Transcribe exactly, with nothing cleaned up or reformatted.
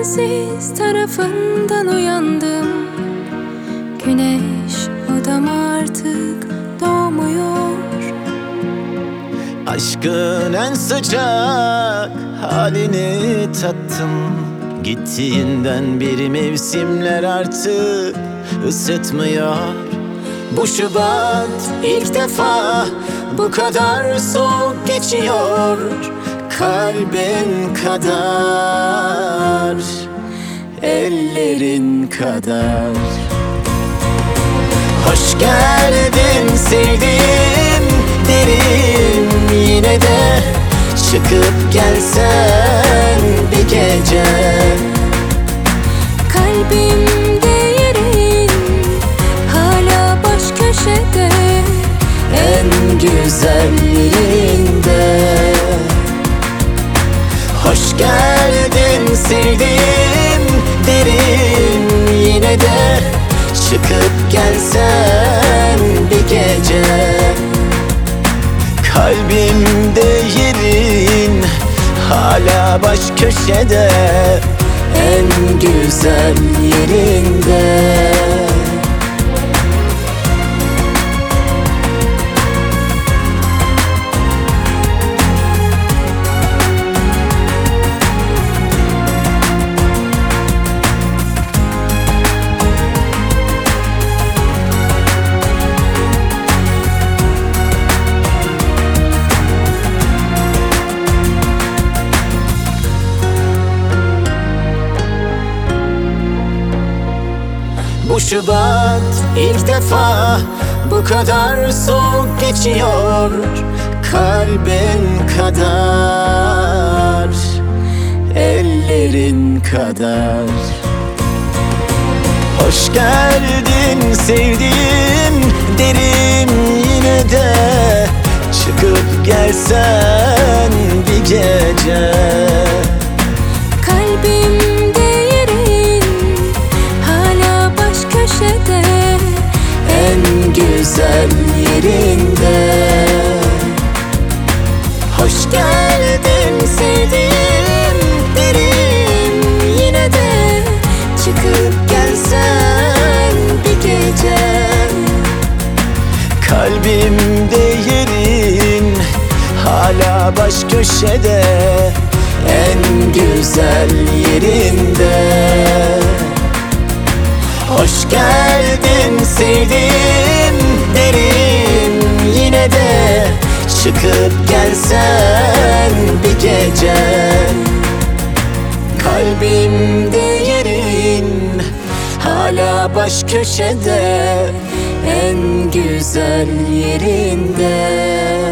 sensiz tarafından uyandım. Güneş odama artık doğmuyor. Aşkın en sıcak halini tattım. Gittiğinden beri mevsimler artık ısıtmıyor. Bu Şubat ilk defa bu kadar soğuk geçiyor. Kalbin kadar, ellerin kadar. Hoş geldin sevdiğim derim, yine de çıkıp gelsen bir gece. Kalbimde yerin hala baş köşede, En güzel yerinde. Hoş geldin sevdiğim derim, yine de çıkıp gelsen bir gece. Kalbimde yerin hala baş köşede, en güzel yerinde. Bu Şubat ilk defa bu kadar soğuk geçiyor. Kalbin kadar, ellerin kadar. Hoş geldin sevdiğim derim, yine de çıkıp gelsen bir gece. kalbimde yerin hala baş köşede, En güzel yerinde. Hoş geldin sevdiğim derim, yine de çıkıp gelsen bir gece. Kalbimde yerin hala baş köşede, en güzel yerinde. Hoş geldin sevdiğim derim, yine de çıkıp gelsen bir gece. Kalbimde yerin hala baş köşede, en güzel yerinde.